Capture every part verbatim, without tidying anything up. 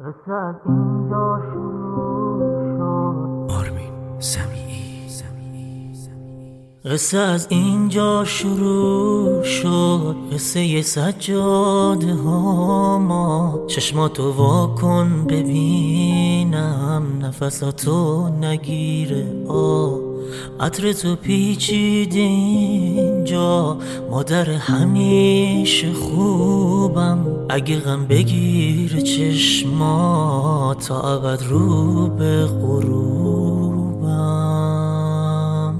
قصه از اینجا شروع شد. آرمین سمیعی قصه از اینجا شروع شد. قصه سجاده ها ما. چشماتو واکن ببینم نفساتو نگیره. آه عطر تو پیچیده اینجا. مادر همیشه خوبم. اگه غم بگیره چشما تا ابد رو به غروبم.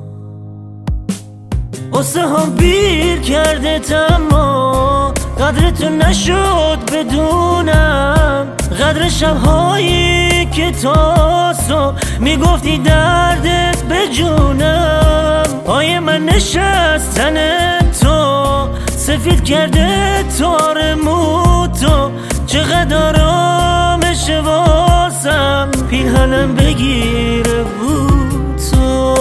قصه هم بیر کرده تما قدر تو نشد بدونم. قدر شبهایی که تاسو میگفتی دردت به جونم. پای من نشستن تو سفید کرده تار موتو. چقدر آرامش واسم پیرهنم بگیره بود تو.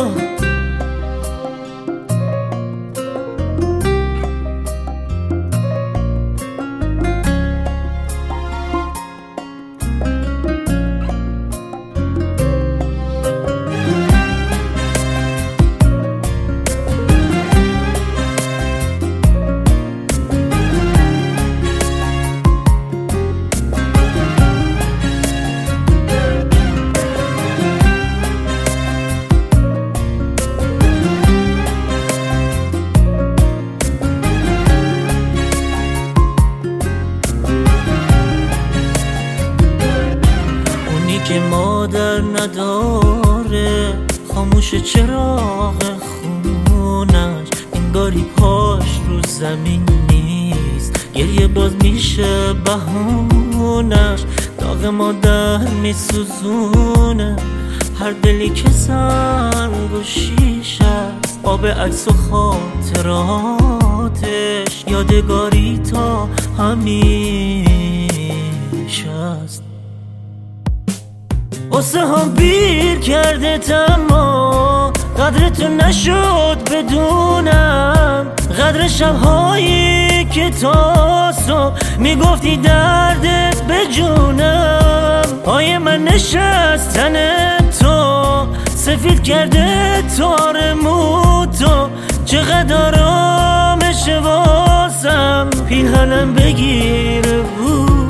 که مادر نداره خاموش چراغ خونش. انگاری پاش رو زمین نیست. گریه باز میشه بهونش. داغ مادر میسوزونه هر دلی که سنگ و شیشه است. آب عکس و خاطراتش یادگاری تا همیشه است. قصه هم بیر کرده تما قدر تو نشد بدونم. قدر شبهایی که تاسو میگفتی دردت به جونم. پای من نشستن تو سفید کرده تار موتو. چقدر آرامش واسم پیرهنم بگیره بود